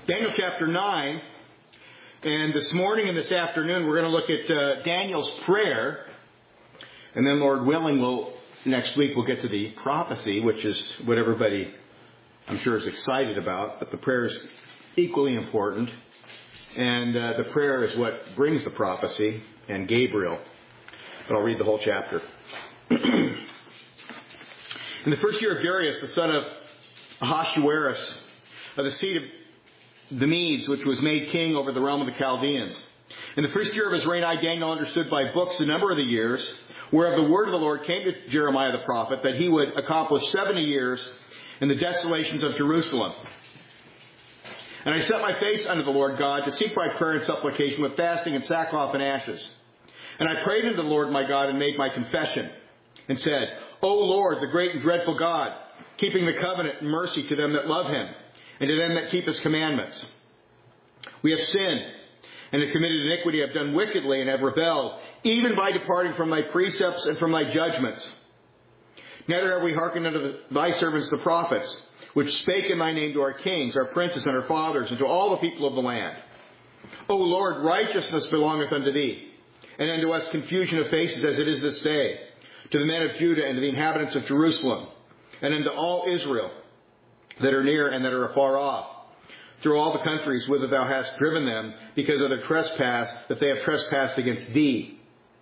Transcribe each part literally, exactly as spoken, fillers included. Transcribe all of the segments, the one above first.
Daniel chapter nine. And this morning and this afternoon, we're going to look at uh, Daniel's prayer. And then, Lord willing, we'll, next week we'll get to the prophecy, which is what everybody, I'm sure, is excited about. But the prayer is equally important. And uh, the prayer is what brings the prophecy and Gabriel. But I'll read the whole chapter. In the first year of Darius, the son of Ahasuerus, of the seed of the Medes, which was made king over the realm of the Chaldeans. In the first year of his reign, I, Daniel, understood by books the number of the years, whereof the word of the Lord came to Jeremiah the prophet, that he would accomplish seventy years in the desolations of Jerusalem. And I set my face unto the Lord God to seek by prayer and supplication with fasting and sackcloth and ashes. And I prayed unto the Lord my God and made my confession, and said, O Lord, the great and dreadful God, keeping the covenant and mercy to them that love him, and to them that keep his commandments. We have sinned, and have committed iniquity, have done wickedly, and have rebelled, even by departing from thy precepts and from thy judgments. Neither have we hearkened unto the, thy servants the prophets, which spake in thy name to our kings, our princes, and our fathers, and to all the people of the land. O Lord, righteousness belongeth unto thee, and unto us confusion of faces as it is this day, to the men of Judah and to the inhabitants of Jerusalem, and unto all Israel that are near and that are afar off, through all the countries whither thou hast driven them, because of their trespass, that they have trespassed against thee.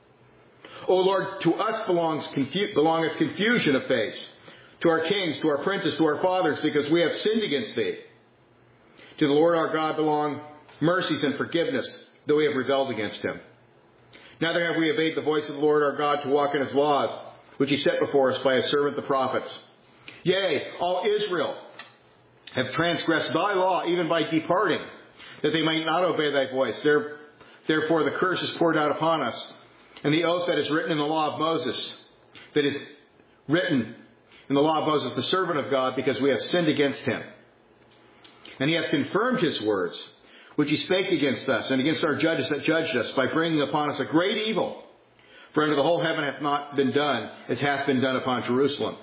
O Lord, to us belongs confu- belongeth confusion of face, to our kings, to our princes, to our fathers, because we have sinned against thee. To the Lord our God belong mercies and forgiveness, though we have rebelled against him. Neither have we obeyed the voice of the Lord our God to walk in his laws, which he set before us by his servant the prophets. Yea, all Israel have transgressed thy law, even by departing, that they might not obey thy voice. Therefore the curse is poured out upon us, and the oath that is written in the law of Moses, that is written in the law of Moses, the servant of God, because we have sinned against him. And he hath confirmed his words, which he spake against us, and against our judges that judged us, by bringing upon us a great evil. For under the whole heaven hath not been done, as hath been done upon Jerusalem.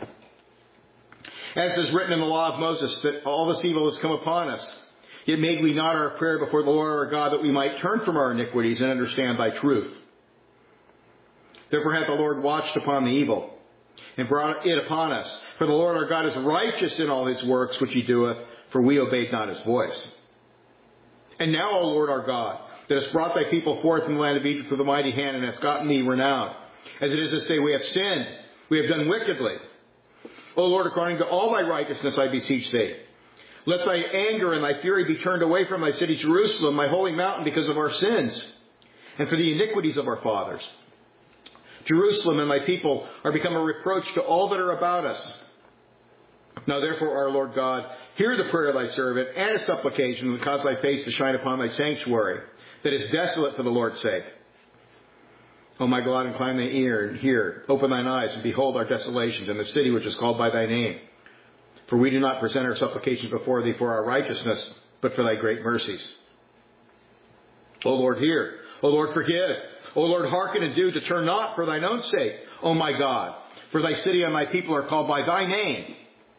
As is written in the law of Moses, that all this evil has come upon us. Yet made we not our prayer before the Lord our God, that we might turn from our iniquities and understand thy truth. Therefore hath the Lord watched upon the evil, and brought it upon us. For the Lord our God is righteous in all his works which he doeth, for we obeyed not his voice. And now, O Lord our God, that hast brought thy people forth from the land of Egypt with a mighty hand, and hast gotten thee renowned. As it is this day, we have sinned, we have done wickedly. O Lord, according to all thy righteousness, I beseech thee. Let thy anger and thy fury be turned away from thy city Jerusalem, my holy mountain, because of our sins, and for the iniquities of our fathers. Jerusalem and thy people are become a reproach to all that are about us. Now therefore, our Lord God, hear the prayer of thy servant and his supplication, and cause thy face to shine upon thy sanctuary, that is desolate for the Lord's sake. O my God, incline thy ear and hear. Open thine eyes and behold our desolations in the city which is called by thy name. For we do not present our supplications before thee for our righteousness, but for thy great mercies. O Lord, hear. O Lord, forgive. O Lord, hearken and do to turn not for thine own sake, O my God. For thy city and thy people are called by thy name.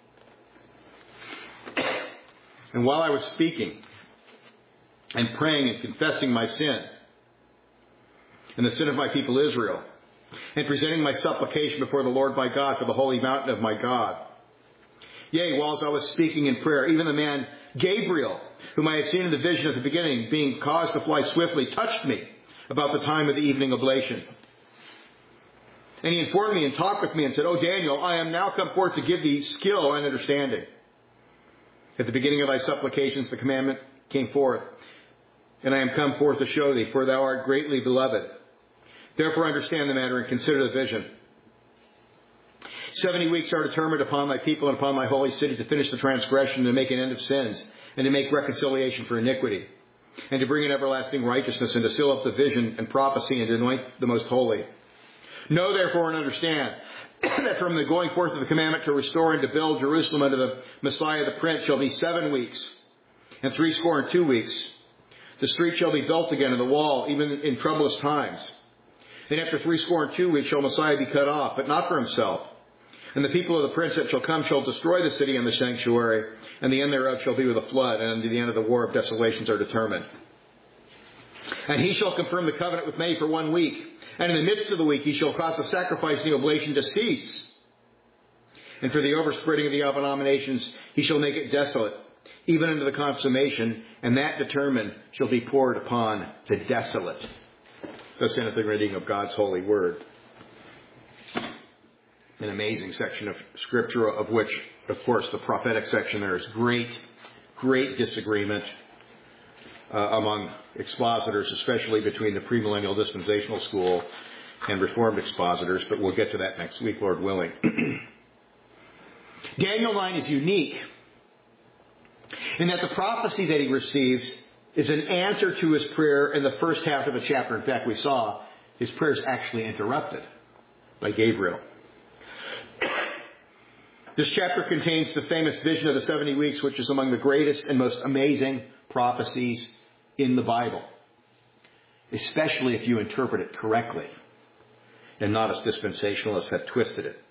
And while I was speaking and praying and confessing my sin, and the sin of my people Israel, and presenting my supplication before the Lord my God for the holy mountain of my God. Yea, whilst I was speaking in prayer, even the man Gabriel, whom I had seen in the vision at the beginning, being caused to fly swiftly, touched me about the time of the evening oblation. And he informed me and talked with me and said, O Daniel, I am now come forth to give thee skill and understanding. At the beginning of thy supplications the commandment came forth, and I am come forth to show thee, for thou art greatly beloved. Therefore understand the matter and consider the vision. Seventy weeks are determined upon thy people and upon thy holy city to finish the transgression, and to make an end of sins, and to make reconciliation for iniquity, and to bring in everlasting righteousness, and to seal up the vision and prophecy, and to anoint the most holy. Know therefore and understand that from the going forth of the commandment to restore and to build Jerusalem unto the Messiah the Prince shall be seven weeks, and threescore and two weeks. The street shall be built again, and the wall, even in troublous times. And after threescore and two weeks shall Messiah be cut off, but not for himself. And the people of the prince that shall come shall destroy the city and the sanctuary, and the end thereof shall be with a flood, and unto the end of the war of desolations are determined. And he shall confirm the covenant with many for one week, and in the midst of the week he shall cause the sacrifice and the oblation to cease. And for the overspreading of the abominations he shall make it desolate, even unto the consummation, and that determined shall be poured upon the desolate. Thus endeth the reading of God's holy word. An amazing section of Scripture, of which, of course, the prophetic section there is great, great disagreement uh, among expositors, especially between the premillennial dispensational school and Reformed expositors, but we'll get to that next week, Lord willing. Daniel nine is unique in that the prophecy that he receives is an answer to his prayer in the first half of the chapter. In fact, we saw his prayer is actually interrupted by Gabriel. This chapter contains the famous vision of the seventy weeks, which is among the greatest and most amazing prophecies in the Bible, especially if you interpret it correctly and not as dispensationalists have twisted it.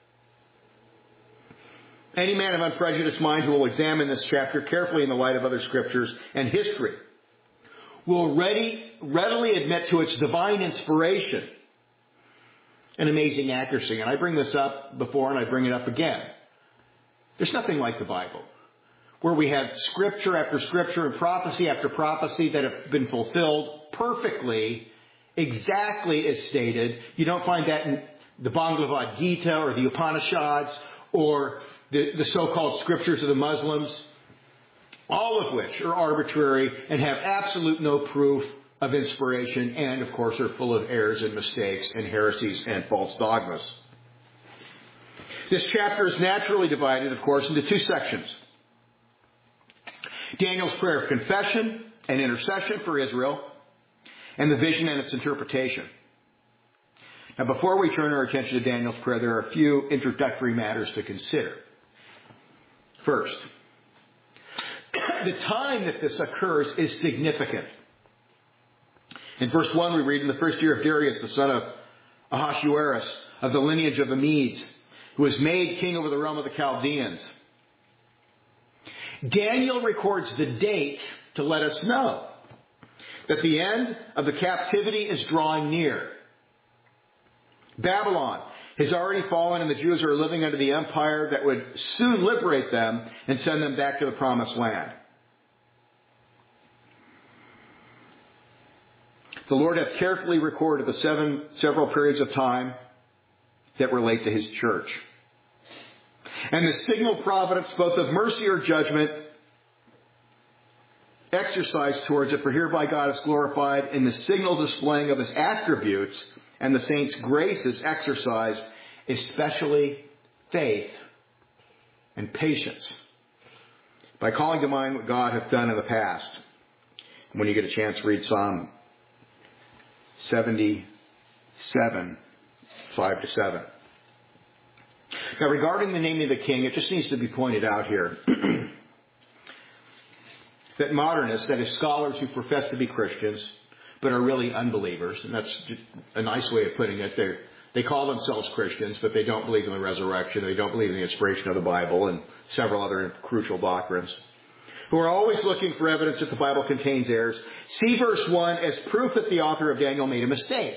Any man of unprejudiced mind who will examine this chapter carefully in the light of other scriptures and history will ready, readily admit to its divine inspiration and amazing accuracy. And I bring this up before and I bring it up again. There's nothing like the Bible, where we have scripture after scripture and prophecy after prophecy that have been fulfilled perfectly, exactly as stated. You don't find that in the Bhagavad Gita or the Upanishads or the, the so-called scriptures of the Muslims, all of which are arbitrary and have absolute no proof of inspiration and, of course, are full of errors and mistakes and heresies and false dogmas. This chapter is naturally divided, of course, into two sections. Daniel's prayer of confession and intercession for Israel, and the vision and its interpretation. Now, before we turn our attention to Daniel's prayer, there are a few introductory matters to consider. First, the time that this occurs is significant. In verse one, we read, in the first year of Darius, the son of Ahasuerus, of the lineage of the Medes, who was made king over the realm of the Chaldeans. Daniel records the date to let us know that the end of the captivity is drawing near. Babylon has already fallen, and the Jews are living under the empire that would soon liberate them and send them back to the promised land. The Lord hath carefully recorded the seven several periods of time that relate to his church. And the signal providence, both of mercy or judgment, exercised towards it, for hereby God is glorified in the signal displaying of his attributes, and the saints' grace is exercised, especially faith and patience, by calling to mind what God hath done in the past. When you get a chance, read Psalm seventy-seven, five to seven. Now, regarding the naming of the king, it just needs to be pointed out here that modernists, that is scholars who profess to be Christians, but are really unbelievers, and that's a nice way of putting it. They they call themselves Christians, but they don't believe in the resurrection. They don't believe in the inspiration of the Bible and several other crucial doctrines, who are always looking for evidence that the Bible contains errors. See verse one as proof that the author of Daniel made a mistake.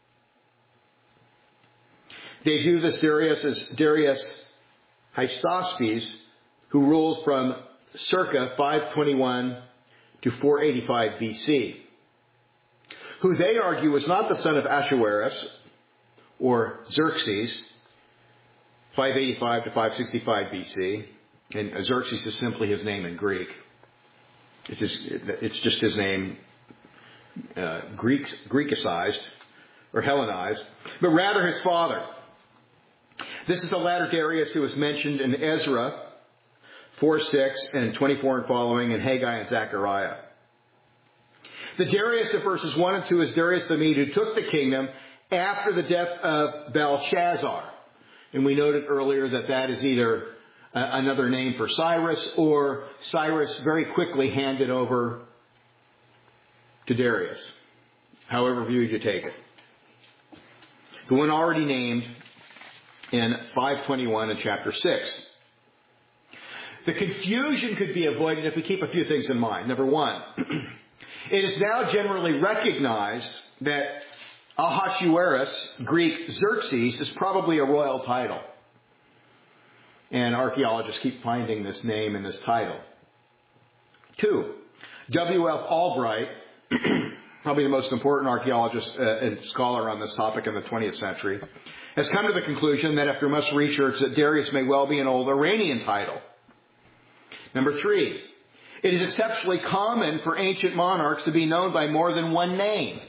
They view this Darius as Darius Hystaspes, who ruled from circa five twenty-one to four eighty-five B C, who they argue was not the son of Ahasuerus or Xerxes, five eighty-five to five sixty-five B C, and Xerxes is simply his name in Greek. It's just, it's just his name, uh, Greek, Greekicized or Hellenized, but rather his father. This is the latter Darius who is mentioned in Ezra four six and twenty-four and following, and Haggai and Zechariah. The Darius of verses one and two is Darius the Mede, who took the kingdom after the death of Belshazzar. And we noted earlier that that is either uh, another name for Cyrus, or Cyrus very quickly handed over to Darius. However view you take it. The one already named in five twenty-one in chapter six. The confusion could be avoided if we keep a few things in mind. Number one, it is now generally recognized that Ahasuerus, Greek Xerxes, is probably a royal title. And archaeologists keep finding this name in this title. Two, W F Albright, probably the most important archaeologist uh, and scholar on this topic in the twentieth century, has come to the conclusion that after much research that Darius may well be an old Iranian title. Number three, it is exceptionally common for ancient monarchs to be known by more than one name.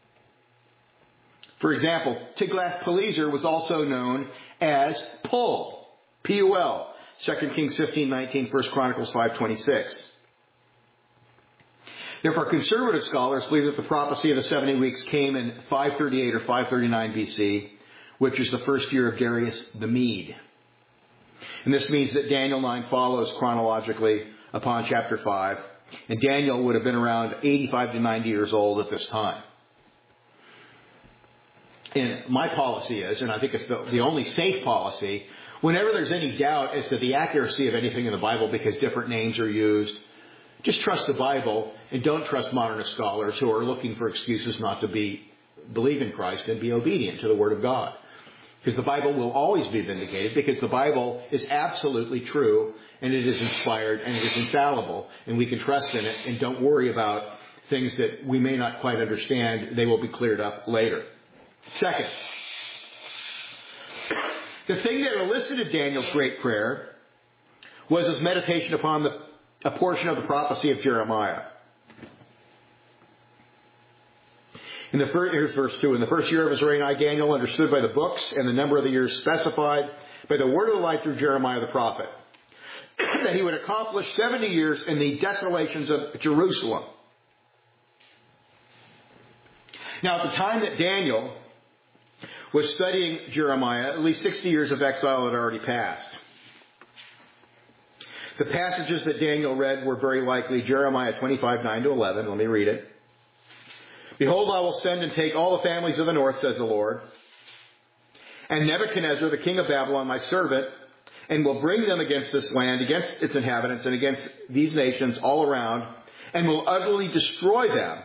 For example, Tiglath-Pileser was also known as Pul, P U L, Second Kings fifteen nineteen, First Chronicles five twenty-six. Therefore, conservative scholars believe that the prophecy of the seventy weeks came in five thirty-eight or five thirty-nine B C, which is the first year of Darius the Mede. And this means that Daniel nine follows chronologically upon chapter five, and Daniel would have been around eighty-five to ninety years old at this time. And my policy is, and I think it's the, the only safe policy, whenever there's any doubt as to the accuracy of anything in the Bible because different names are used, just trust the Bible and don't trust modernist scholars who are looking for excuses not to be believe in Christ and be obedient to the Word of God. Because the Bible will always be vindicated because the Bible is absolutely true and it is inspired and it is infallible and we can trust in it and don't worry about things that we may not quite understand. They will be cleared up later. Second, the thing that elicited Daniel's great prayer was his meditation upon the, a portion of the prophecy of Jeremiah. In the first, here's verse two. In the first year of his reign, I, Daniel, understood by the books and the number of the years specified by the word of the light through Jeremiah the prophet, that he would accomplish seventy years in the desolations of Jerusalem. Now, at the time that Daniel was studying Jeremiah, at least sixty years of exile had already passed. The passages that Daniel read were very likely Jeremiah twenty-five, nine to eleven. Let me read it. Behold, I will send and take all the families of the north, says the Lord, and Nebuchadnezzar, the king of Babylon, my servant, and will bring them against this land, against its inhabitants, and against these nations all around, and will utterly destroy them,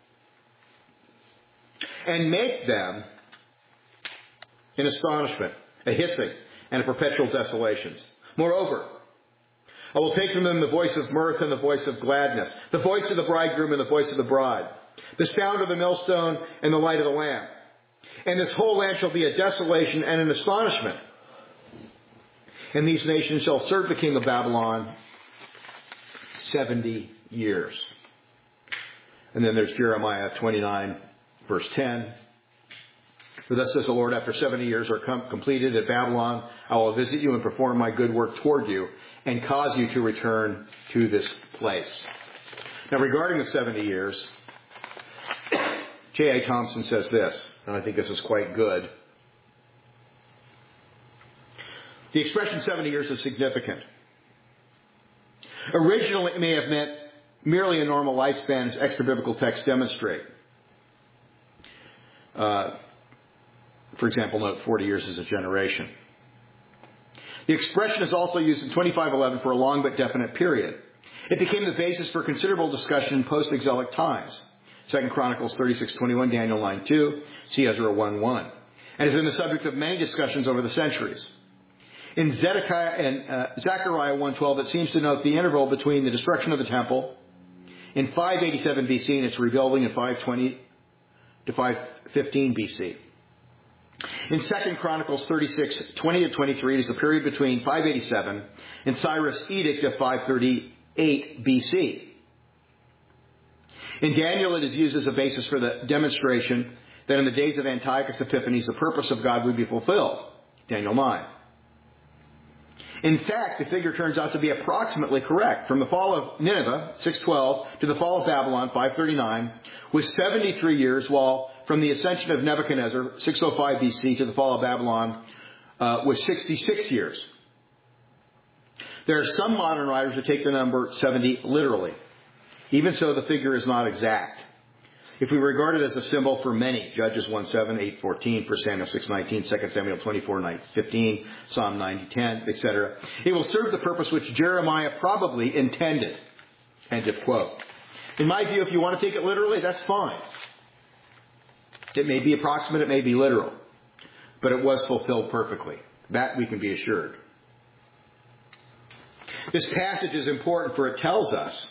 and make them in astonishment, a hissing, and a perpetual desolations. Moreover, I will take from them the voice of mirth and the voice of gladness, the voice of the bridegroom and the voice of the bride, the sound of the millstone and the light of the lamp. And this whole land shall be a desolation and an astonishment. And these nations shall serve the king of Babylon seventy years. And then there's Jeremiah twenty-nine, verse ten. For thus says the Lord, after seventy years are com- completed at Babylon, I will visit you and perform my good work toward you and cause you to return to this place. Now, regarding the seventy years, J A Thompson says this, and I think this is quite good. The expression seventy years is significant. Originally, it may have meant merely a normal lifespan, as extra-biblical texts demonstrate. Uh, for example, note forty years is a generation. The expression is also used in twenty-five eleven for a long but definite period. It became the basis for considerable discussion in post-exilic times. Second Chronicles thirty-six twenty-one, Daniel nine two, see Ezra one one, and has been the subject of many discussions over the centuries. In Zedekiah and uh, Zechariah one twelve, it seems to note the interval between the destruction of the temple in five eighty-seven B C and its rebuilding in five twenty to five fifteen B C. In Second Chronicles thirty-six twenty to twenty-three, it is the period between five eighty-seven and Cyrus' edict of five thirty-eight B C. In Daniel, it is used as a basis for the demonstration that in the days of Antiochus Epiphanes, the purpose of God would be fulfilled. Daniel nine. In fact, the figure turns out to be approximately correct. From the fall of Nineveh, six twelve, to the fall of Babylon, five thirty-nine, was seventy-three years, while from the ascension of Nebuchadnezzar, six oh five B C, to the fall of Babylon, uh, was sixty-six years. There are some modern writers who take the number seventy literally. Even so, the figure is not exact. if we regard it as a symbol for many, Judges one seven, eight fourteen, First Samuel six nineteen, Second Samuel twenty-four fifteen, Psalm ninety ten, et cetera, it will serve the purpose which Jeremiah probably intended. End of quote. In my view, if you want to take it literally, that's fine. It may be approximate, it may be literal, but it was fulfilled perfectly. That we can be assured. This passage is important, for it tells us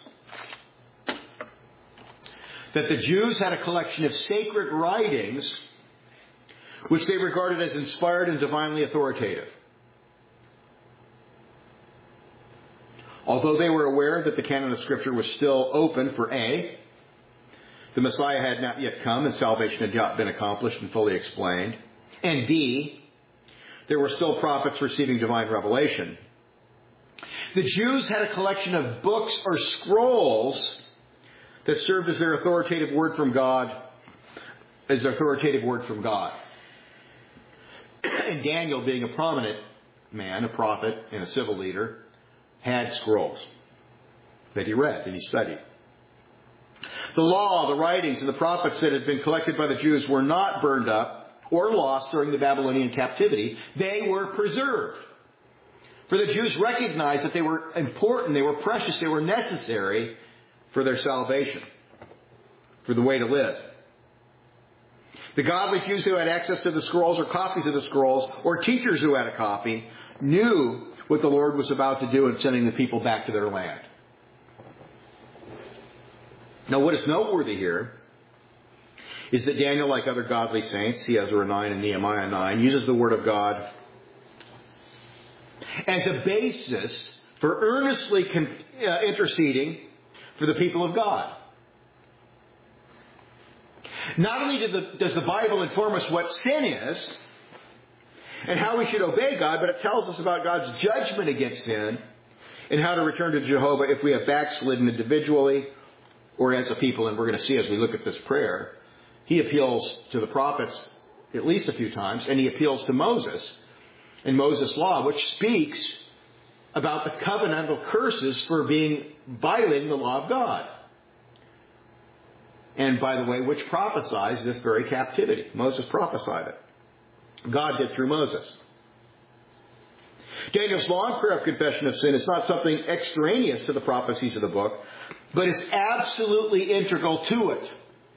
that the Jews had a collection of sacred writings which they regarded as inspired and divinely authoritative. Although they were aware that the canon of Scripture was still open for A, the Messiah had not yet come and salvation had not been accomplished and fully explained, and B, there were still prophets receiving divine revelation, the Jews had a collection of books or scrolls that served as their authoritative word from God, as their authoritative word from God. And Daniel, being a prominent man, a prophet, and a civil leader, had scrolls that he read and he studied. The law, the writings, and the prophets that had been collected by the Jews were not burned up or lost during the Babylonian captivity. They were preserved. For the Jews recognized that they were important, they were precious, they were necessary for their salvation, for the way to live. The godly Jews who had access to the scrolls or copies of the scrolls, or teachers who had a copy, knew what the Lord was about to do in sending the people back to their land. Now, what is noteworthy here is that Daniel, like other godly saints, see Ezra nine and Nehemiah nine, uses the Word of God as a basis for earnestly con- uh, interceding for the people of God. Not only did the, does the Bible inform us what sin is and how we should obey God, but it tells us about God's judgment against sin and how to return to Jehovah if we have backslidden individually or as a people. And we're going to see as we look at this prayer, he appeals to the prophets at least a few times, and he appeals to Moses in Moses' law, which speaks about the covenantal curses for being violating the law of God. And by the way, which prophesies this very captivity. Moses prophesied it. God did through Moses. Daniel's long prayer of confession of sin is not something extraneous to the prophecies of the book, but is absolutely integral to it.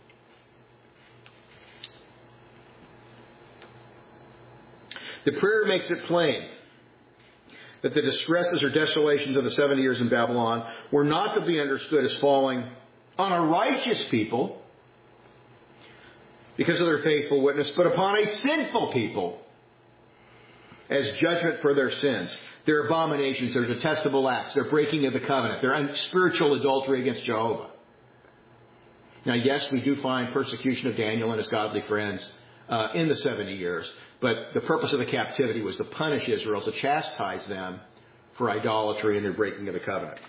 The prayer makes it plain that the distresses or desolations of the seventy years in Babylon were not to be understood as falling on a righteous people because of their faithful witness, but upon a sinful people as judgment for their sins, their abominations, their detestable acts, their breaking of the covenant, their spiritual adultery against Jehovah. Now, yes, we do find persecution of Daniel and his godly friends uh, in the seventy years, but the purpose of the captivity was to punish Israel, to chastise them for idolatry and their breaking of the covenant.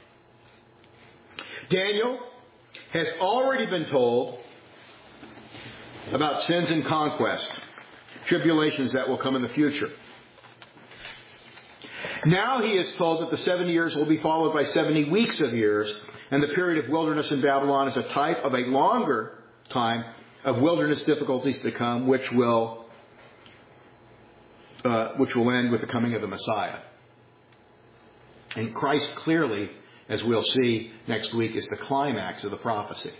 Daniel has already been told about sins and conquest, tribulations that will come in the future. Now he is told that the seventy years will be followed by seventy weeks of years, and the period of wilderness in Babylon is a type of a longer time of wilderness difficulties to come, which will uh, which will end with the coming of the Messiah. And Christ clearly, as we'll see next week, is the climax of the prophecy.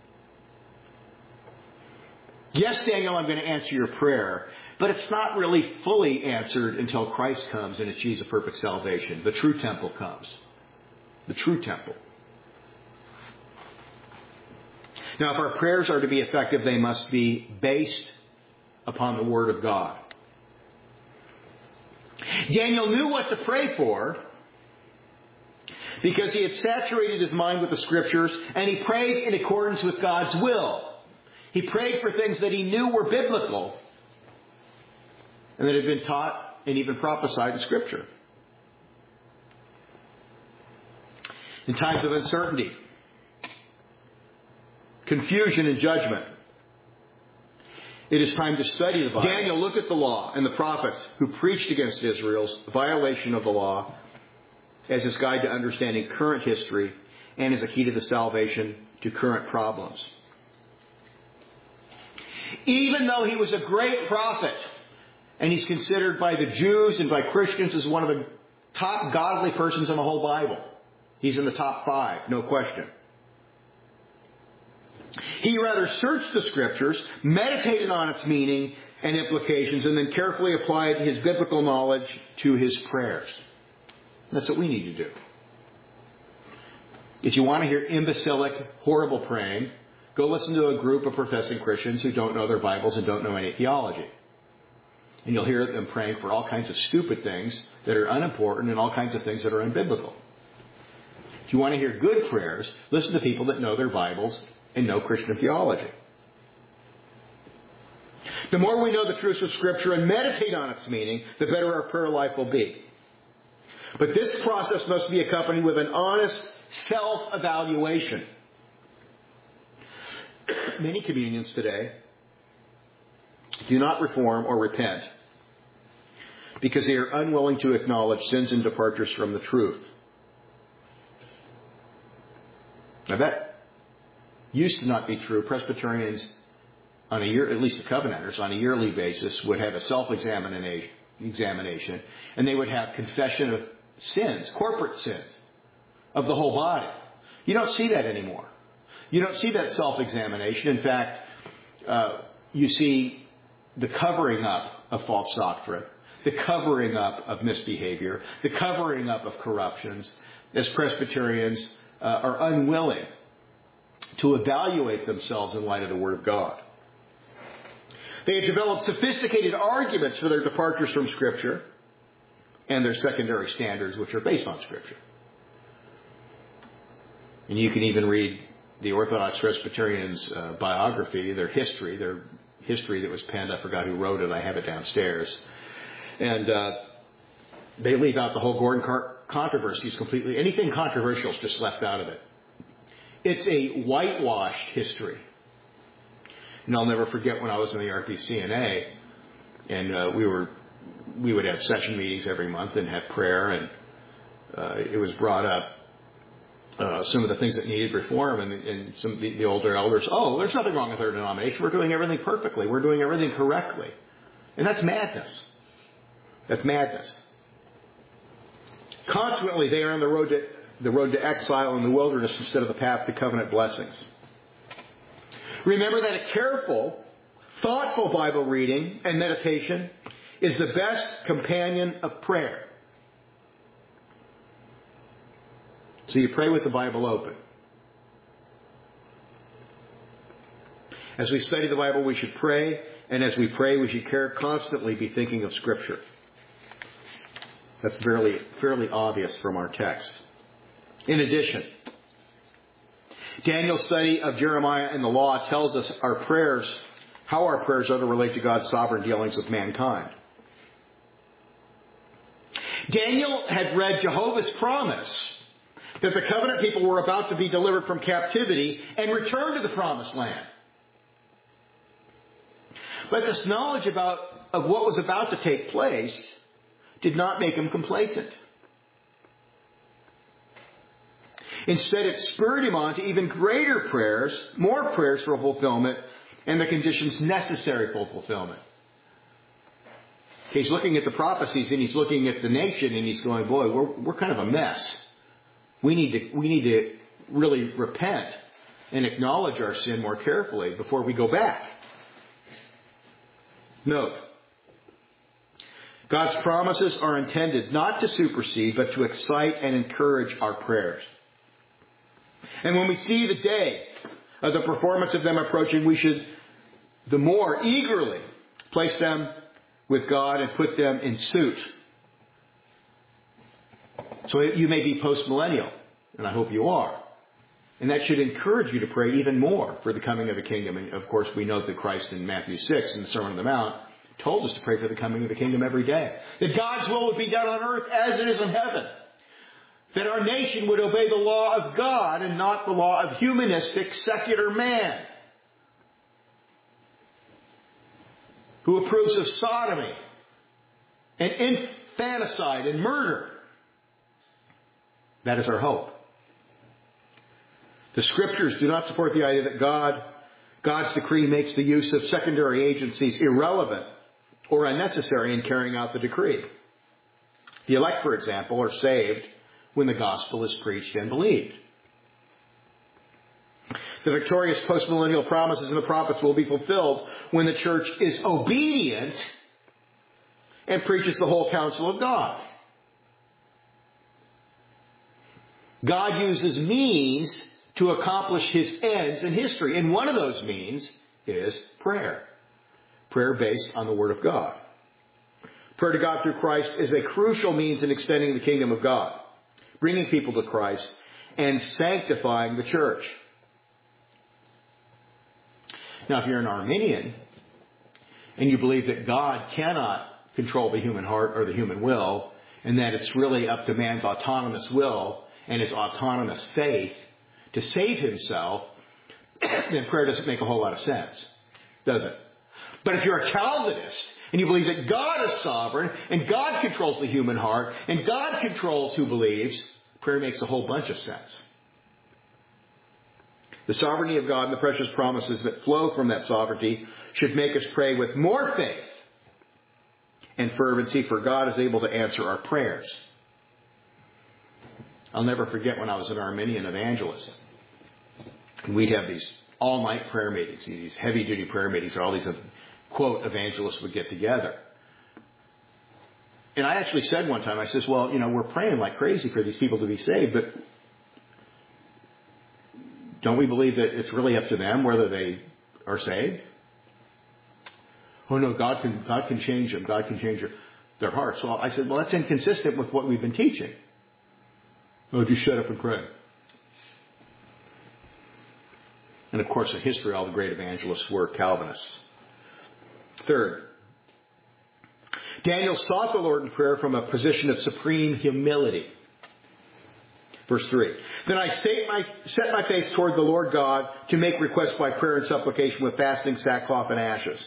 Yes, Daniel, I'm going to answer your prayer, but it's not really fully answered until Christ comes and achieves a perfect salvation. The true temple comes. The true temple. Now, if our prayers are to be effective, they must be based upon the Word of God. Daniel knew what to pray for because he had saturated his mind with the Scriptures, and he prayed in accordance with God's will. He prayed for things that he knew were biblical and that had been taught and even prophesied in Scripture. In times of uncertainty, confusion, and judgment, it is time to study the Bible. Daniel looked at the law and the prophets who preached against Israel's violation of the law as his guide to understanding current history and as a key to the salvation to current problems. Even though he was a great prophet, and he's considered by the Jews and by Christians as one of the top godly persons in the whole Bible. He's in the top five, no question. He rather searched the Scriptures, meditated on its meaning and implications, and then carefully applied his biblical knowledge to his prayers. That's what we need to do. If you want to hear imbecilic, horrible praying, go listen to a group of professing Christians who don't know their Bibles and don't know any theology. And you'll hear them praying for all kinds of stupid things that are unimportant and all kinds of things that are unbiblical. If you want to hear good prayers, listen to people that know their Bibles and know Christian theology. The more we know the truths of Scripture and meditate on its meaning, the better our prayer life will be. But this process must be accompanied with an honest self-evaluation. Many communions today do not reform or repent because they are unwilling to acknowledge sins and departures from the truth. Now that used to not be true. Presbyterians, on a year, at least the Covenanters, on a yearly basis, would have a self-examination, examination, and they would have confession of sins, corporate sins, of the whole body. You don't see that anymore. You don't see that self-examination. In fact, uh, you see the covering up of false doctrine, the covering up of misbehavior, the covering up of corruptions, as Presbyterians uh, are unwilling to evaluate themselves in light of the Word of God. They have developed sophisticated arguments for their departures from Scripture and their secondary standards, which are based on Scripture. And you can even read the Orthodox Presbyterians' uh, biography, their history, their history that was penned. I forgot who wrote it. I have it downstairs. And uh, they leave out the whole Gordon Car- controversies completely. Anything controversial is just left out of it. It's a whitewashed history. And I'll never forget when I was in the R P C N A, and uh, we were we would have session meetings every month and have prayer, and uh, it was brought up uh, some of the things that needed reform, and, and some of the, the older elders, oh, there's nothing wrong with our denomination. We're doing everything perfectly. We're doing everything correctly. And that's madness. That's madness. Consequently, they are on the road to the road to exile in the wilderness instead of the path to covenant blessings. Remember that a careful, thoughtful Bible reading and meditation is the best companion of prayer. So you pray with the Bible open. As we study the Bible, we should pray, and as we pray, we should care constantly be thinking of Scripture. That's fairly, fairly obvious from our text. In addition, Daniel's study of Jeremiah and the law tells us our prayers, how our prayers are to relate to God's sovereign dealings with mankind. Daniel had read Jehovah's promise that the covenant people were about to be delivered from captivity and return to the promised land. But this knowledge about of what was about to take place did not make him complacent. Instead, it spurred him on to even greater prayers, more prayers for fulfillment, and the conditions necessary for fulfillment. He's looking at the prophecies, and he's looking at the nation, and he's going, boy, we're, we're kind of a mess. We need to, we need to really repent and acknowledge our sin more carefully before we go back. Note, God's promises are intended not to supersede, but to excite and encourage our prayers. And when we see the day of the performance of them approaching, we should the more eagerly place them with God and put them in suit. So you may be post-millennial, and I hope you are. And that should encourage you to pray even more for the coming of the kingdom. And of course, we note that Christ in Matthew six in the Sermon on the Mount told us to pray for the coming of the kingdom every day. That God's will would be done on earth as it is in heaven. That our nation would obey the law of God and not the law of humanistic, secular man, who approves of sodomy and infanticide and murder. That is our hope. The Scriptures do not support the idea that God God's decree makes the use of secondary agencies irrelevant or unnecessary in carrying out the decree. The elect, for example, are saved when the gospel is preached and believed. The victorious postmillennial promises in the prophets will be fulfilled when the church is obedient and preaches the whole counsel of God. God uses means to accomplish his ends in history. And one of those means is prayer. Prayer based on the Word of God. Prayer to God through Christ is a crucial means in extending the kingdom of God, bringing people to Christ, and sanctifying the church. Now, if you're an Arminian, and you believe that God cannot control the human heart or the human will, and that it's really up to man's autonomous will and his autonomous faith to save himself, then prayer doesn't make a whole lot of sense, does it? But if you're a Calvinist, and you believe that God is sovereign, and God controls the human heart, and God controls who believes, prayer makes a whole bunch of sense. The sovereignty of God and the precious promises that flow from that sovereignty should make us pray with more faith and fervency, for God is able to answer our prayers. I'll never forget when I was an Arminian evangelist. And we'd have these all-night prayer meetings, these heavy-duty prayer meetings, where all these, quote, evangelists would get together. And I actually said one time, I says, well, you know, we're praying like crazy for these people to be saved, but don't we believe that it's really up to them whether they are saved? Oh no, God can God can change them. God can change their, their hearts. Well, I said, well, that's inconsistent with what we've been teaching. Oh, just shut up and pray. And of course, in history, all the great evangelists were Calvinists. Third, Daniel sought the Lord in prayer from a position of supreme humility. Verse three. Then I set my, set my face toward the Lord God to make requests by prayer and supplication with fasting, sackcloth, and ashes.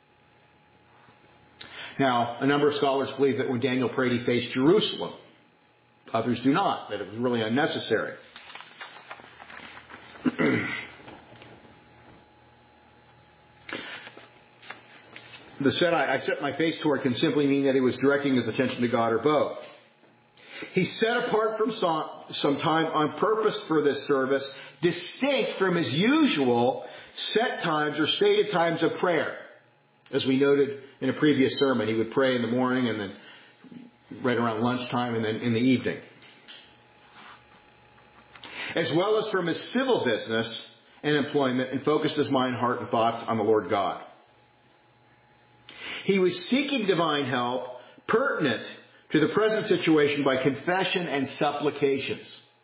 Now, a number of scholars believe that when Daniel prayed, he faced Jerusalem. Others do not, that it was really unnecessary. The said I, I set my face toward can simply mean that he was directing his attention to God or both. He set apart from some, some time on purpose for this service, distinct from his usual set times or stated times of prayer. As we noted in a previous sermon, he would pray in the morning and then right around lunchtime and then in the evening. As well as from his civil business and employment, and focused his mind, heart, and thoughts on the Lord God. He was seeking divine help pertinent to the present situation by confession and supplications.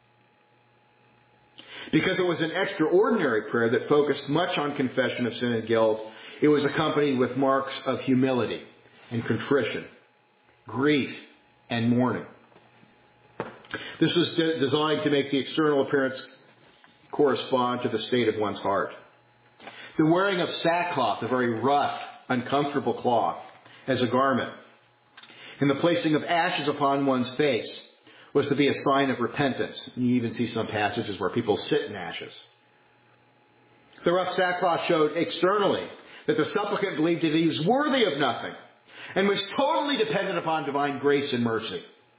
Because it was an extraordinary prayer that focused much on confession of sin and guilt, it was accompanied with marks of humility and contrition, grief and mourning. This was de- designed to make the external appearance correspond to the state of one's heart. The wearing of sackcloth, a very rough, uncomfortable cloth, as a garment, and the placing of ashes upon one's face was to be a sign of repentance. You even see some passages where people sit in ashes. The rough sackcloth showed externally that the supplicant believed that he was worthy of nothing and was totally dependent upon divine grace and mercy.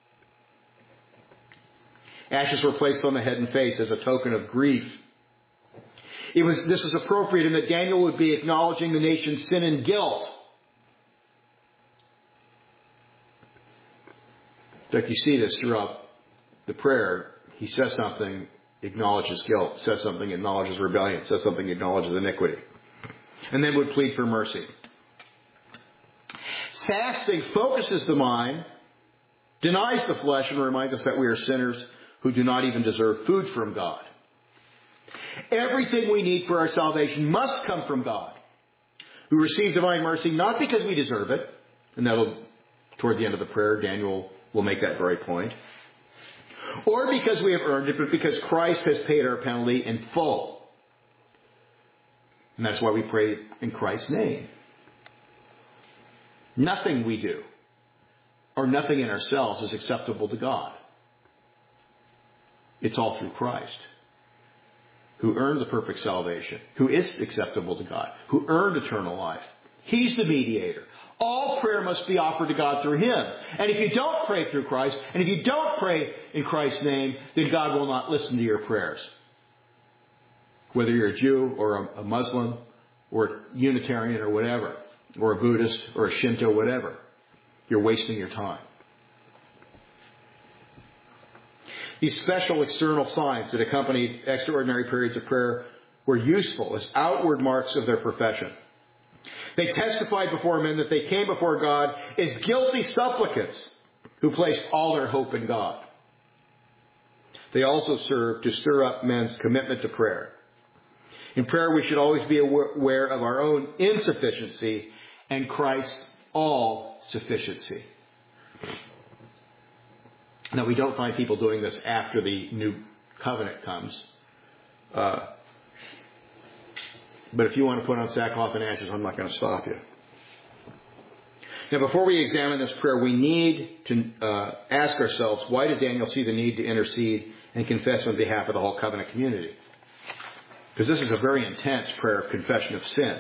Ashes were placed on the head and face as a token of grief. It was, this was appropriate in that Daniel would be acknowledging the nation's sin and guilt. In fact, you see this throughout the prayer. He says something, acknowledges guilt. Says something, acknowledges rebellion. Says something, acknowledges iniquity. And then would plead for mercy. Fasting focuses the mind, denies the flesh, and reminds us that we are sinners who do not even deserve food from God. Everything we need for our salvation must come from God, who receives divine mercy not because we deserve it, and that'll, toward the end of the prayer, Daniel will make that very point, or because we have earned it, but because Christ has paid our penalty in full. And that's why we pray in Christ's name. Nothing we do, or nothing in ourselves, is acceptable to God. It's all through Christ. who earned the perfect salvation, who is acceptable to God, who earned eternal life. He's the mediator. All prayer must be offered to God through Him. And if you don't pray through Christ, and if you don't pray in Christ's name, then God will not listen to your prayers. Whether you're a Jew or a Muslim or a Unitarian or whatever, or a Buddhist or a Shinto, whatever, you're wasting your time. These special external signs that accompanied extraordinary periods of prayer were useful as outward marks of their profession. They testified before men that they came before God as guilty supplicants who placed all their hope in God. They also served to stir up men's commitment to prayer. In prayer, we should always be aware of our own insufficiency and Christ's all-sufficiency. Now, we don't find people doing this after the new covenant comes. Uh, but if you want to put on sackcloth and ashes, I'm not going to stop you. Now, before we examine this prayer, we need to uh, ask ourselves, why did Daniel see the need to intercede and confess on behalf of the whole covenant community? Because this is a very intense prayer of confession of sin.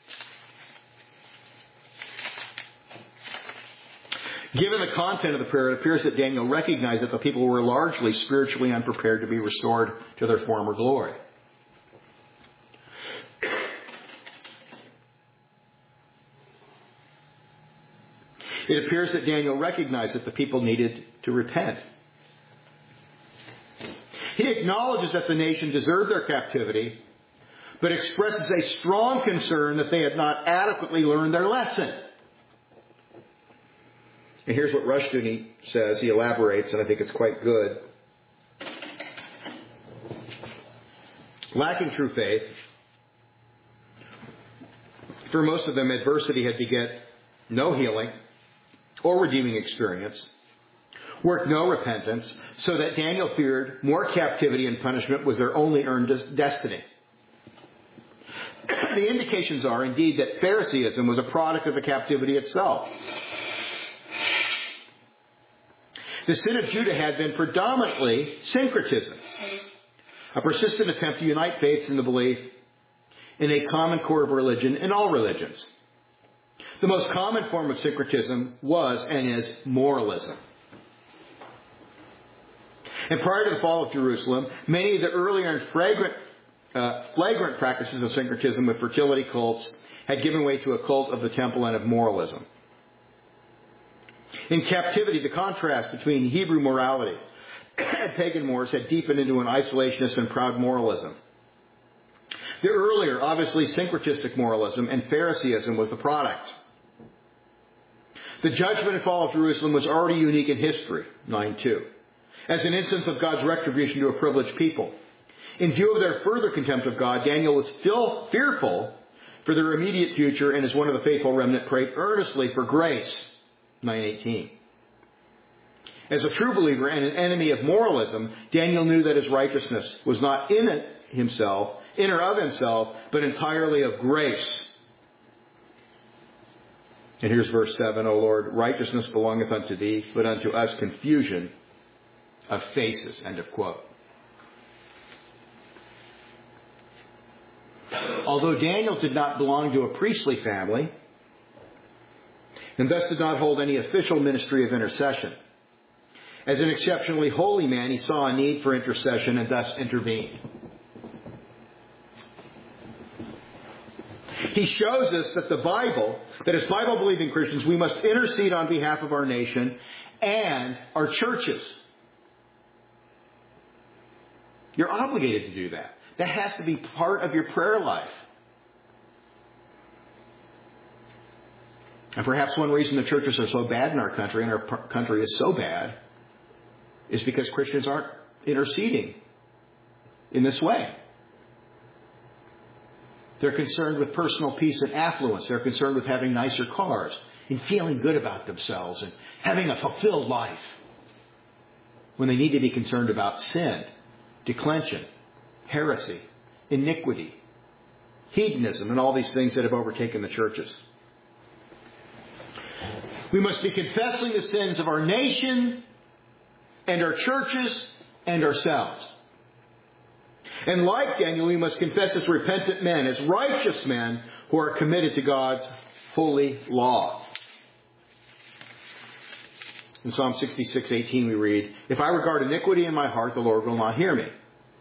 Given the content of the prayer, it appears that Daniel recognized that the people were largely spiritually unprepared to be restored to their former glory. It appears that Daniel recognized that the people needed to repent. He acknowledges that the nation deserved their captivity, but expresses a strong concern that they had not adequately learned their lesson. And here's what Rushdoony says. He elaborates, and I think it's quite good. Lacking true faith, for most of them, adversity had beget no healing or redeeming experience, worked no repentance, so that Daniel feared more captivity and punishment was their only earned destiny. The indications are, indeed, that Phariseeism was a product of the captivity itself. The sin of Judah had been predominantly syncretism, a persistent attempt to unite faiths in the belief in a common core of religion in all religions. The most common form of syncretism was and is moralism. And prior to the fall of Jerusalem, many of the earlier and fragrant, uh, flagrant practices of syncretism with fertility cults had given way to a cult of the temple and of moralism. In captivity, the contrast between Hebrew morality and pagan mores had deepened into an isolationist and proud moralism. The earlier, obviously syncretistic moralism and Phariseeism was the product. The judgment and fall of Jerusalem was already unique in history, nine two, as an instance of God's retribution to a privileged people. In view of their further contempt of God, Daniel was still fearful for their immediate future, and as one of the faithful remnant prayed earnestly for grace, nine eighteen. As a true believer and an enemy of moralism, Daniel knew that his righteousness was not in it himself, in or of himself, but entirely of grace. And here's verse seven, O Lord, righteousness belongeth unto thee, but unto us confusion of faces. End of quote. Although Daniel did not belong to a priestly family, and thus did not hold any official ministry of intercession, as an exceptionally holy man, he saw a need for intercession and thus intervened. He shows us that the Bible, that as Bible-believing Christians, we must intercede on behalf of our nation and our churches. You're obligated to do that. That has to be part of your prayer life. And perhaps one reason the churches are so bad in our country, and our country is so bad, is because Christians aren't interceding in this way. They're concerned with personal peace and affluence. They're concerned with having nicer cars and feeling good about themselves and having a fulfilled life, when they need to be concerned about sin, declension, heresy, iniquity, hedonism, and all these things that have overtaken the churches. We must be confessing the sins of our nation and our churches and ourselves. And like Daniel, we must confess as repentant men, as righteous men who are committed to God's holy law. In Psalm sixty-six eighteen we read, "If I regard iniquity in my heart, the Lord will not hear me."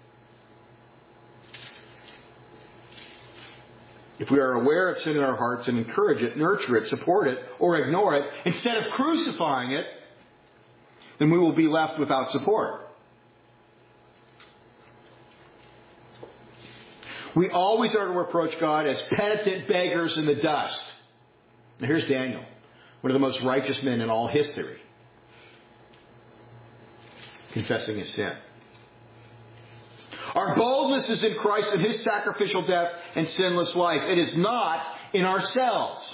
If we are aware of sin in our hearts and encourage it, nurture it, support it, or ignore it, instead of crucifying it, then we will be left without support. We always are to approach God as penitent beggars in the dust. Now here's Daniel, one of the most righteous men in all history, confessing his sin. Our boldness is in Christ and His sacrificial death and sinless life. It is not in ourselves.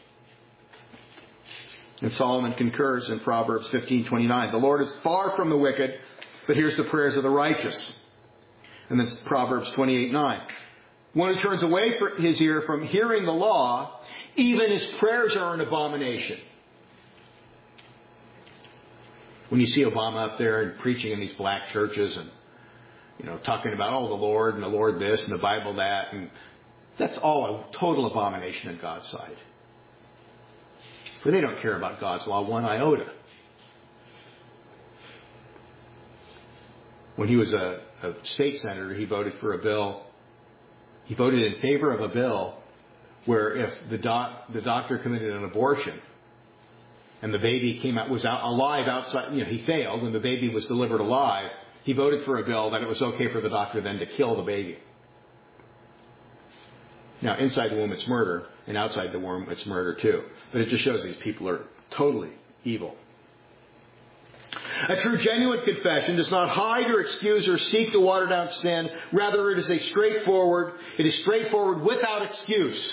And Solomon concurs in Proverbs fifteen twenty-nine. The Lord is far from the wicked, but hears the prayers of the righteous. And then Proverbs twenty-eight nine. One who turns away his ear from hearing the law, even his prayers are an abomination. When you see Obama up there and preaching in these black churches and, you know, talking about, oh, the Lord and the Lord this and the Bible that, and that's all a total abomination in God's sight. For they don't care about God's law one iota. When he was a, a state senator, he voted for a bill. He voted in favor of a bill where if the doc, the doctor committed an abortion and the baby came out, was out alive outside, you know, he failed and the baby was delivered alive, he voted for a bill that it was okay for the doctor then to kill the baby. Now, inside the womb it's murder, and outside the womb it's murder too. But it just shows these people are totally evil. A true, genuine confession does not hide or excuse or seek to water down sin. Rather, it is a straightforward, it is straightforward without excuse.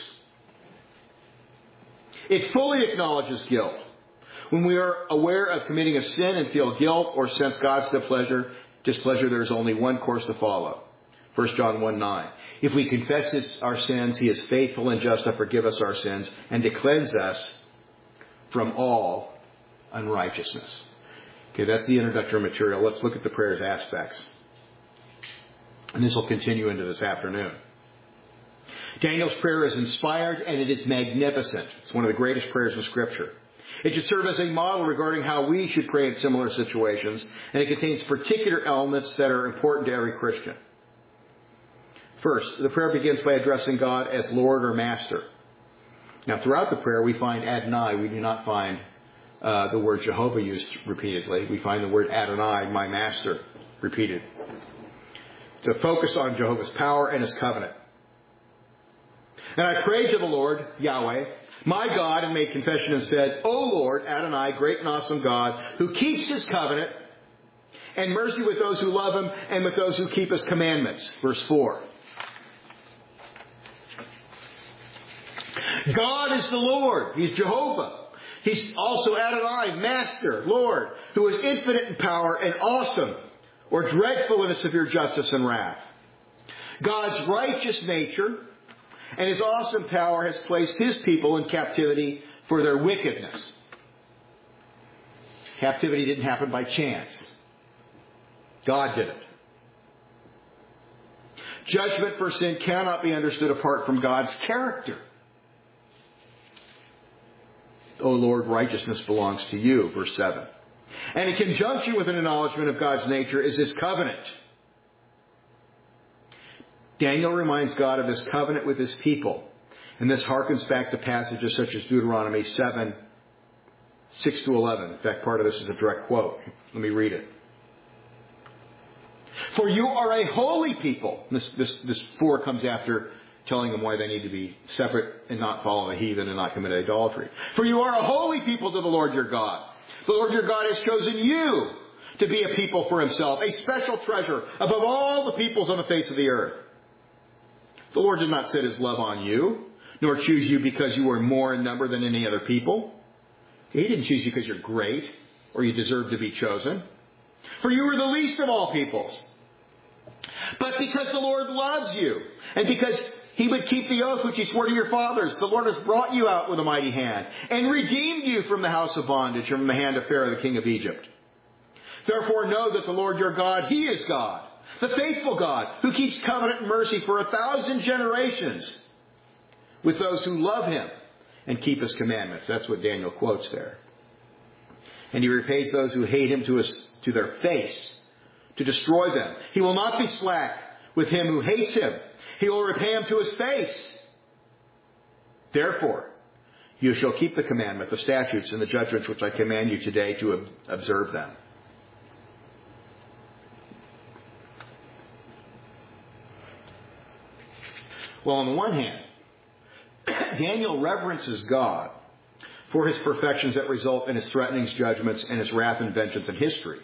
It fully acknowledges guilt. When we are aware of committing a sin and feel guilt or sense God's displeasure, displeasure, there is only one course to follow. First John one nine. If we confess his, our sins, he is faithful and just to forgive us our sins and to cleanse us from all unrighteousness. Okay, that's the introductory material. Let's look at the prayer's aspects. And this will continue into this afternoon. Daniel's prayer is inspired and it is magnificent. It's one of the greatest prayers in Scripture. It should serve as a model regarding how we should pray in similar situations, and it contains particular elements that are important to every Christian. First, the prayer begins by addressing God as Lord or Master. Now, throughout the prayer, we find Adonai. We do not find uh, the word Jehovah used repeatedly. We find the word Adonai, my Master, repeated. To focus on Jehovah's power and His covenant. And I prayed to the Lord, Yahweh, my God, and made confession and said, O Lord, Adonai, great and awesome God, who keeps His covenant and mercy with those who love Him and with those who keep His commandments. Verse four. God is the Lord. He's Jehovah. He's also Adonai, Master, Lord, who is infinite in power and awesome, or dreadful in His severe justice and wrath. God's righteous nature and His awesome power has placed His people in captivity for their wickedness. Captivity didn't happen by chance. God did it. Judgment for sin cannot be understood apart from God's character. O Lord, righteousness belongs to you, verse seven. And in conjunction with an acknowledgement of God's nature is His covenant. Daniel reminds God of His covenant with His people. And this harkens back to passages such as Deuteronomy seven, six to eleven. In fact, part of this is a direct quote. Let me read it. For you are a holy people. This, this, this four comes after telling them why they need to be separate and not follow the heathen and not commit idolatry. For you are a holy people to the Lord your God. The Lord your God has chosen you to be a people for Himself, a special treasure above all the peoples on the face of the earth. The Lord did not set His love on you, nor choose you because you were more in number than any other people. He didn't choose you because you're great or you deserve to be chosen. For you were the least of all peoples. But because the Lord loves you, and because He would keep the oath which He swore to your fathers, the Lord has brought you out with a mighty hand, and redeemed you from the house of bondage, from the hand of Pharaoh, the king of Egypt. Therefore know that the Lord your God, He is God. The faithful God who keeps covenant and mercy for a thousand generations with those who love Him and keep His commandments. That's what Daniel quotes there. And He repays those who hate Him to, his, to their face, to destroy them. He will not be slack with him who hates Him. He will repay him to his face. Therefore, you shall keep the commandment, the statutes, and the judgments which I command you today to observe them. Well, on the one hand, Daniel reverences God for His perfections that result in His threatenings, judgments, and His wrath and vengeance in history.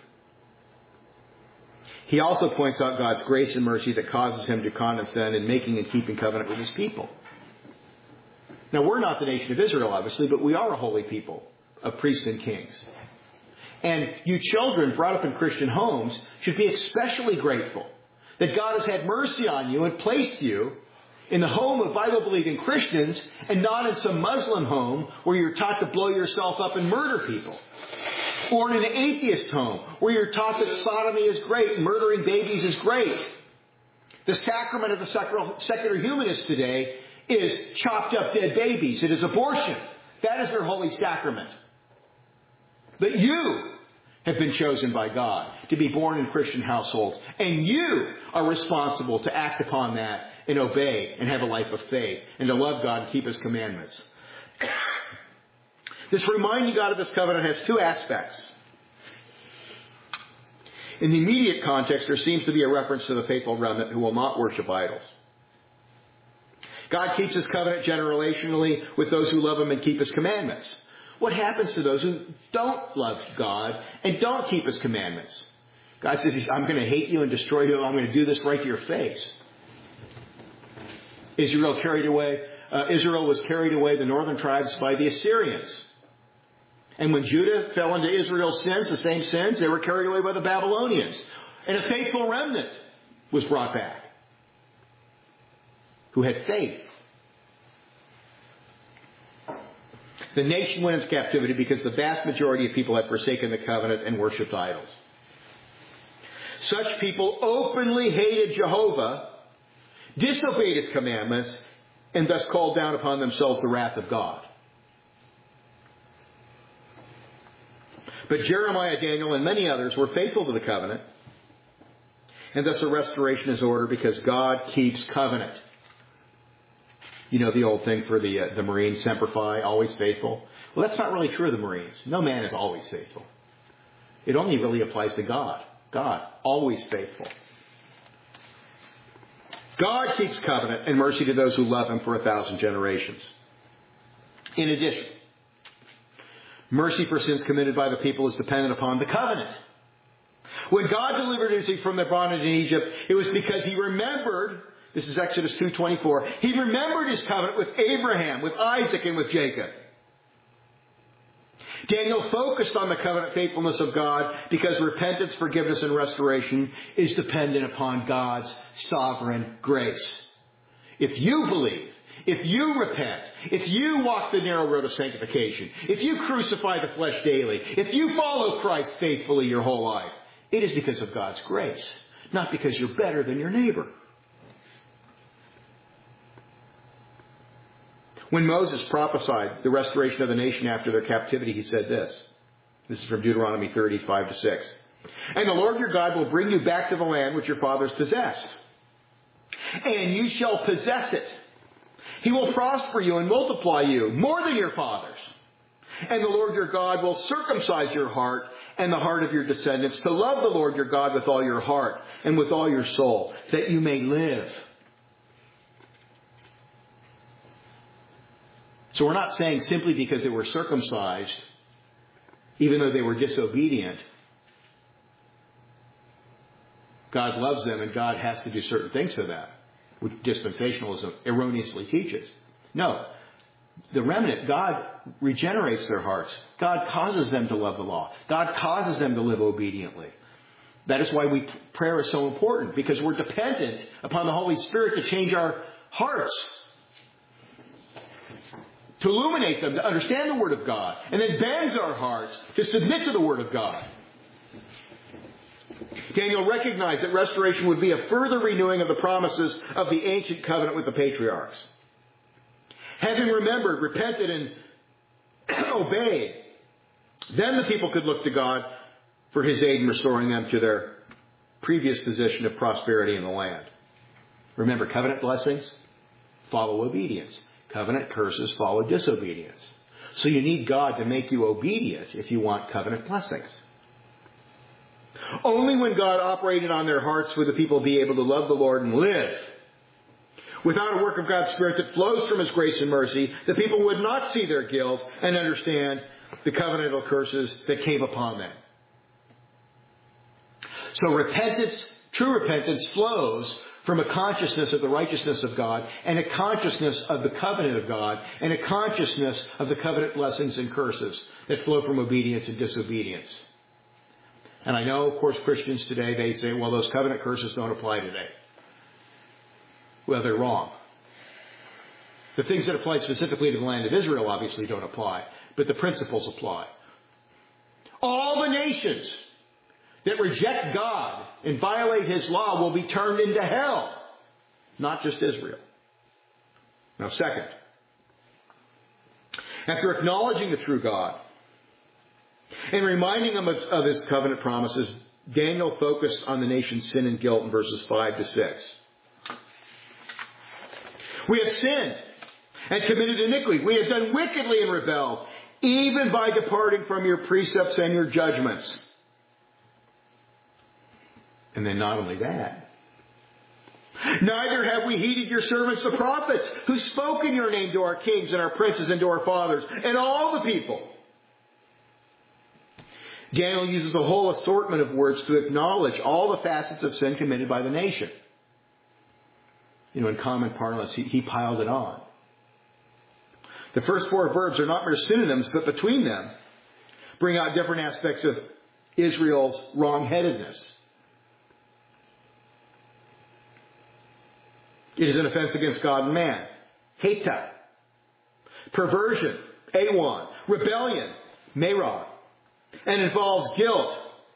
He also points out God's grace and mercy that causes Him to condescend in making and keeping covenant with His people. Now, we're not the nation of Israel, obviously, but we are a holy people of priests and kings. And you children brought up in Christian homes should be especially grateful that God has had mercy on you and placed you in the home of Bible-believing Christians and not in some Muslim home where you're taught to blow yourself up and murder people. Or in an atheist home where you're taught that sodomy is great, murdering babies is great. The sacrament of the secular, secular humanist today is chopped up dead babies. It is abortion. That is their holy sacrament. But you have been chosen by God to be born in Christian households. And you are responsible to act upon that and obey and have a life of faith and to love God and keep His commandments. This reminding God of His covenant has two aspects. In the immediate context, there seems to be a reference to the faithful remnant who will not worship idols. God keeps His covenant generationally with those who love Him and keep His commandments. What happens to those who don't love God and don't keep His commandments? God says, I'm going to hate you and destroy you. I'm going to do this right to your face. Israel carried away, uh, Israel was carried away, the northern tribes, by the Assyrians. And when Judah fell into Israel's sins, the same sins, they were carried away by the Babylonians. And a faithful remnant was brought back who had faith. The nation went into captivity because the vast majority of people had forsaken the covenant and worshipped idols. Such people openly hated Jehovah, disobeyed His commandments, and thus called down upon themselves the wrath of God. But Jeremiah, Daniel, and many others were faithful to the covenant, and thus a restoration is ordered because God keeps covenant. You know the old thing for the uh, the Marines, Semper Fi, always faithful. Well, that's not really true of the Marines. No man is always faithful. It only really applies to God. God, always faithful. God keeps covenant and mercy to those who love Him for a thousand generations. In addition, mercy for sins committed by the people is dependent upon the covenant. When God delivered Israel from their bondage in Egypt, it was because He remembered, this is Exodus two twenty-four, He remembered His covenant with Abraham, with Isaac, and with Jacob. Daniel focused on the covenant faithfulness of God because repentance, forgiveness, and restoration is dependent upon God's sovereign grace. If you believe, if you repent, if you walk the narrow road of sanctification, if you crucify the flesh daily, if you follow Christ faithfully your whole life, it is because of God's grace, not because you're better than your neighbor. When Moses prophesied the restoration of the nation after their captivity, he said this. This is from Deuteronomy thirty, five to six. And the Lord your God will bring you back to the land which your fathers possessed. And you shall possess it. He will prosper you and multiply you more than your fathers. And the Lord your God will circumcise your heart and the heart of your descendants to love the Lord your God with all your heart and with all your soul, that you may live. So we're not saying simply because they were circumcised, even though they were disobedient, God loves them and God has to do certain things for them, which dispensationalism erroneously teaches. No. The remnant, God regenerates their hearts. God causes them to love the law. God causes them to live obediently. That is why we, prayer is so important, because we're dependent upon the Holy Spirit to change our hearts, to illuminate them, to understand the Word of God, and then bends our hearts to submit to the Word of God. Daniel recognized that restoration would be a further renewing of the promises of the ancient covenant with the patriarchs. Having remembered, repented, and obeyed, then the people could look to God for His aid in restoring them to their previous position of prosperity in the land. Remember, covenant blessings follow obedience. Covenant curses follow disobedience. So you need God to make you obedient if you want covenant blessings. Only when God operated on their hearts would the people be able to love the Lord and live. Without a work of God's Spirit that flows from His grace and mercy, the people would not see their guilt and understand the covenantal curses that came upon them. So repentance, true repentance, flows from a consciousness of the righteousness of God and a consciousness of the covenant of God and a consciousness of the covenant blessings and curses that flow from obedience and disobedience. And I know, of course, Christians today, they say, well, those covenant curses don't apply today. Well, they're wrong. The things that apply specifically to the land of Israel obviously don't apply, but the principles apply. All the nations that reject God and violate His law will be turned into hell, not just Israel. Now, second, after acknowledging the true God and reminding them of, of His covenant promises, Daniel focused on the nation's sin and guilt in verses five to six. We have sinned and committed iniquity. We have done wickedly and rebelled, even by departing from your precepts and your judgments. And then not only that, neither have we heeded your servants the prophets, who spoke in your name to our kings and our princes and to our fathers and all the people. Daniel uses a whole assortment of words to acknowledge all the facets of sin committed by the nation. You know, in common parlance, he, he piled it on. The first four verbs are not mere synonyms, but between them bring out different aspects of Israel's wrong-headedness. It is an offense against God and man. Heta. Perversion. Awan. Rebellion. Merah. And involves guilt.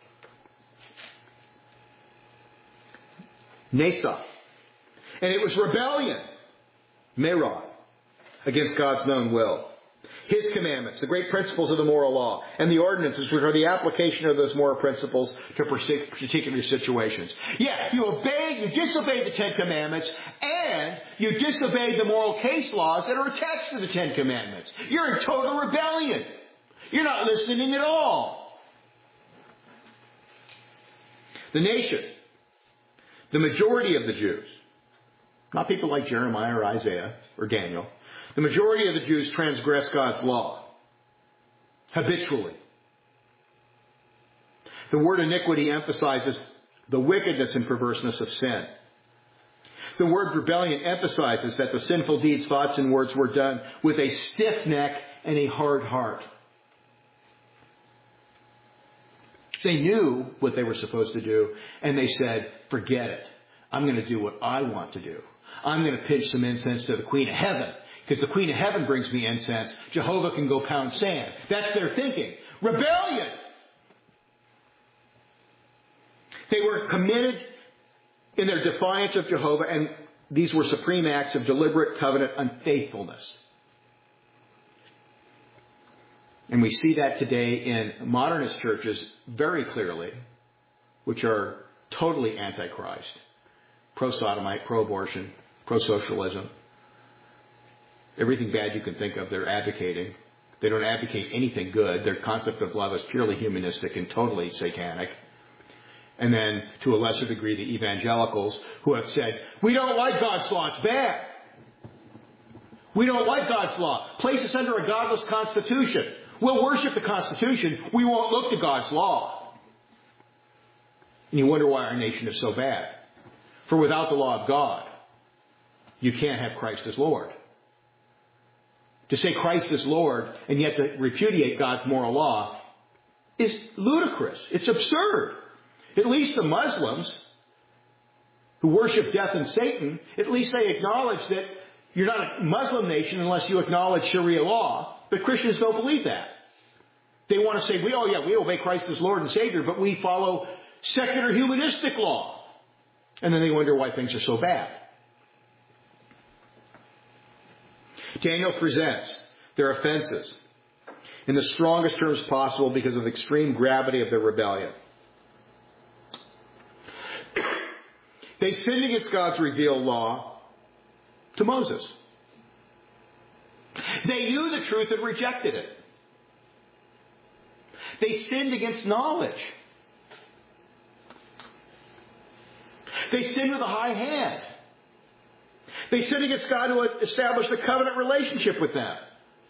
Nasa. And it was rebellion. Merah. Against God's known will. His commandments, the great principles of the moral law, and the ordinances, which are the application of those moral principles to particular situations. Yeah, you obeyed, you disobeyed the Ten Commandments, and you disobeyed the moral case laws that are attached to the Ten Commandments. You're in total rebellion. You're not listening at all. The nation, the majority of the Jews, not people like Jeremiah or Isaiah or Daniel, the majority of the Jews transgress God's law habitually. The word iniquity emphasizes the wickedness and perverseness of sin. The word rebellion emphasizes that the sinful deeds, thoughts, and words were done with a stiff neck and a hard heart. They knew what they were supposed to do, and they said, forget it. I'm going to do what I want to do. I'm going to pitch some incense to the Queen of Heaven. Because the Queen of Heaven brings me incense. Jehovah can go pound sand. That's their thinking. Rebellion! They were committed in their defiance of Jehovah, and these were supreme acts of deliberate covenant unfaithfulness. And we see that today in modernist churches very clearly, which are totally antichrist. Pro-sodomite, pro-abortion, pro-socialism. Everything bad you can think of, they're advocating. They don't advocate anything good. Their concept of love is purely humanistic and totally satanic. And then, to a lesser degree, the evangelicals who have said, we don't like God's law, it's bad. We don't like God's law. Place us under a godless constitution. We'll worship the Constitution. We won't look to God's law. And you wonder why our nation is so bad. For without the law of God, you can't have Christ as Lord. To say Christ is Lord and yet to repudiate God's moral law is ludicrous. It's absurd. At least the Muslims who worship death and Satan, at least they acknowledge that you're not a Muslim nation unless you acknowledge Sharia law. But Christians don't believe that. They want to say, we, oh yeah, we obey Christ as Lord and Savior, but we follow secular humanistic law. And then they wonder why things are so bad. Daniel presents their offenses in the strongest terms possible because of the extreme gravity of their rebellion. They sinned against God's revealed law to Moses. They knew the truth and rejected it. They sinned against knowledge. They sinned with a high hand. They sinned against God who had established a covenant relationship with them.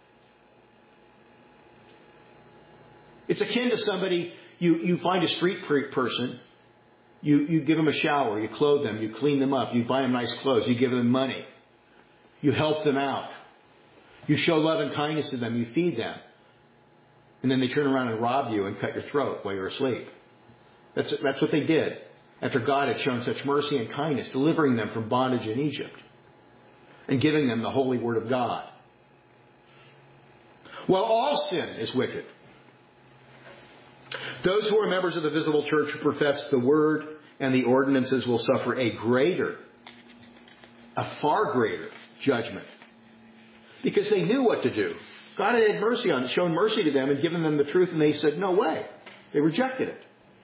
It's akin to somebody, you, you find a street person, you, you give them a shower, you clothe them, you clean them up, you buy them nice clothes, you give them money, you help them out, you show love and kindness to them, you feed them. And then they turn around and rob you and cut your throat while you're asleep. That's, that's what they did after God had shown such mercy and kindness, delivering them from bondage in Egypt and giving them the holy word of God. Well, all sin is wicked. Those who are members of the visible church who profess the word and the ordinances will suffer a greater, a far greater judgment because they knew what to do. God had had mercy on, shown mercy to them and given them the truth, and they said, no way. They rejected it.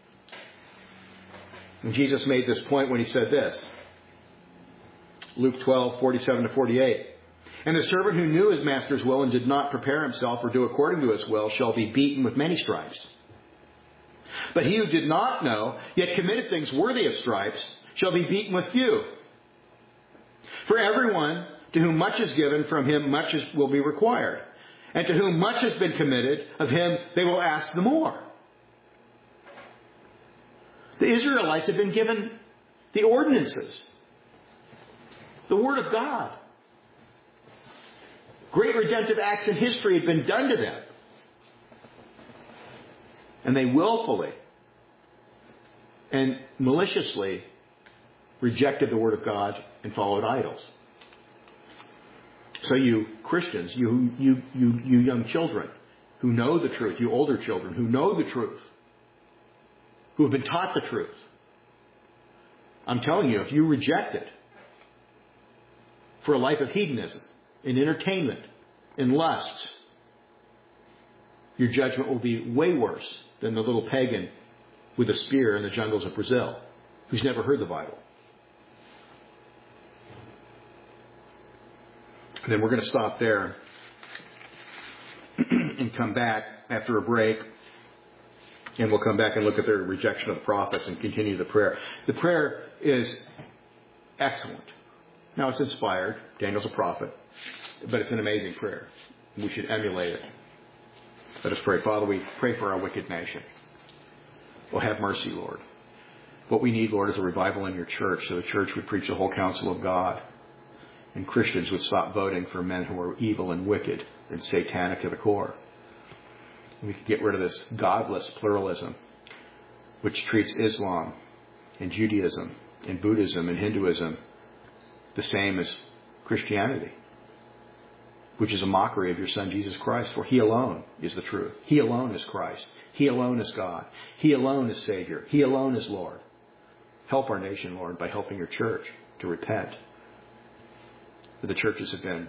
And Jesus made this point when he said this. Luke twelve, forty-seven to forty-eight. And the servant who knew his master's will and did not prepare himself or do according to his will shall be beaten with many stripes. But he who did not know, yet committed things worthy of stripes, shall be beaten with few. For everyone to whom much is given, from him much is, will be required. And to whom much has been committed, of him they will ask the more. The Israelites had been given the ordinances, the Word of God. Great redemptive acts in history had been done to them. And they willfully and maliciously rejected the Word of God and followed idols. So you Christians, you, you, you, you young children who know the truth, you older children who know the truth, who have been taught the truth, I'm telling you, if you reject it for a life of hedonism, in entertainment, in lusts, your judgment will be way worse than the little pagan with a spear in the jungles of Brazil who's never heard the Bible. And then we're going to stop there and come back after a break. And we'll come back and look at their rejection of the prophets and continue the prayer. The prayer is excellent. Now, it's inspired. Daniel's a prophet. But it's an amazing prayer. We should emulate it. Let us pray. Father, we pray for our wicked nation. Well, have mercy, Lord. What we need, Lord, is a revival in your church, so the church would preach the whole counsel of God. And Christians would stop voting for men who are evil and wicked and satanic to the core. And we could get rid of this godless pluralism, which treats Islam and Judaism and Buddhism and Hinduism the same as Christianity, which is a mockery of your Son, Jesus Christ, for He alone is the truth. He alone is Christ. He alone is God. He alone is Savior. He alone is Lord. Help our nation, Lord, by helping your church to repent. For the churches have been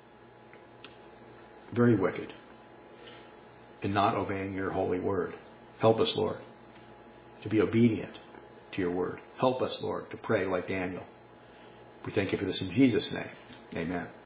very wicked in not obeying your holy word. Help us, Lord, to be obedient to your word. Help us, Lord, to pray like Daniel. We thank you for this in Jesus' name. Amen.